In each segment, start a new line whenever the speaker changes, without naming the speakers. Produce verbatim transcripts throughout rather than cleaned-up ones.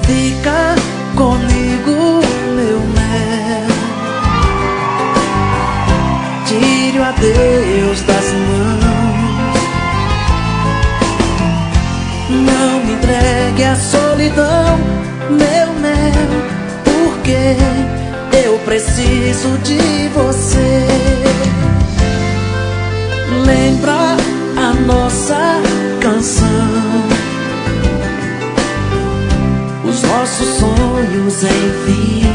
Fica comigo, meu mel. Tire o adeus das mãos. Não me entregue à solidão, meu mel, porque eu preciso de você. Lembra a nossa canção, os nossos sonhos, enfim.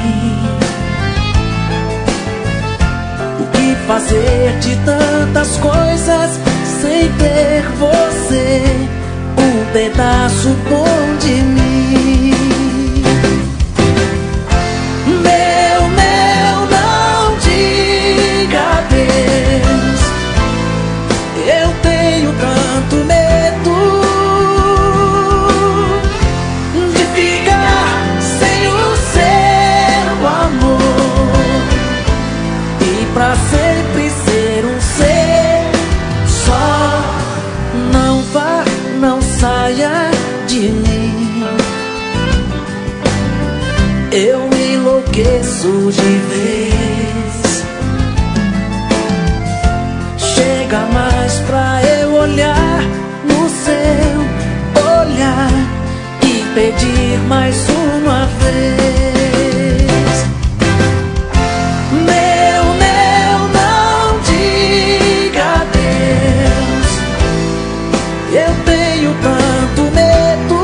O que fazer de tantas coisas sem ter você, um pedaço bom de mim. Meu mel, não diga adeus. Eu tenho tanto medo de ficar sem o seu amor e pra sempre ser um ser só. Não vá, não saia de mim. Eu me enlouqueço de vez. Chega mais pra eu olhar no seu olhar e pedir mais uma vez. Meu mel, não diga adeus. Eu tenho tanto medo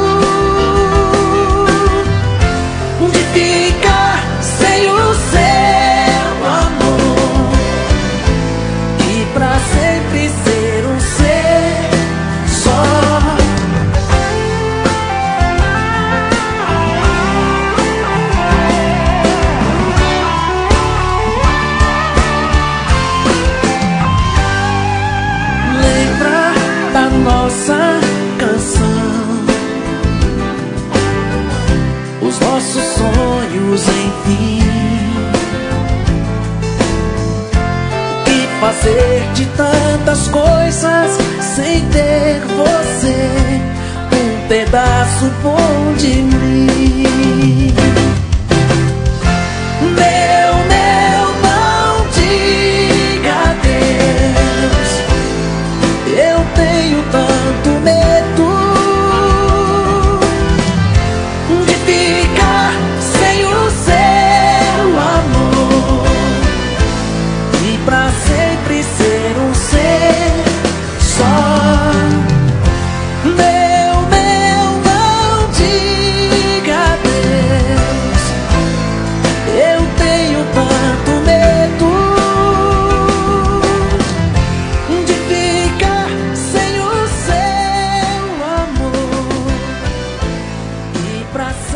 de ficar sem o seu amor e pra sempre ser um ser só. Lembra da nossa canção, os nossos sonhos, enfim. O que fazer de tantas coisas sem ter você, um pedaço bom de mim. Meu mel, não diga adeus. Eu tenho tanto medo de ficar sem o seu amor e pra sempre ser um ser só. Meu mel, não diga adeus. Eu tenho tanto medo de ficar sem o seu amor e pra sempre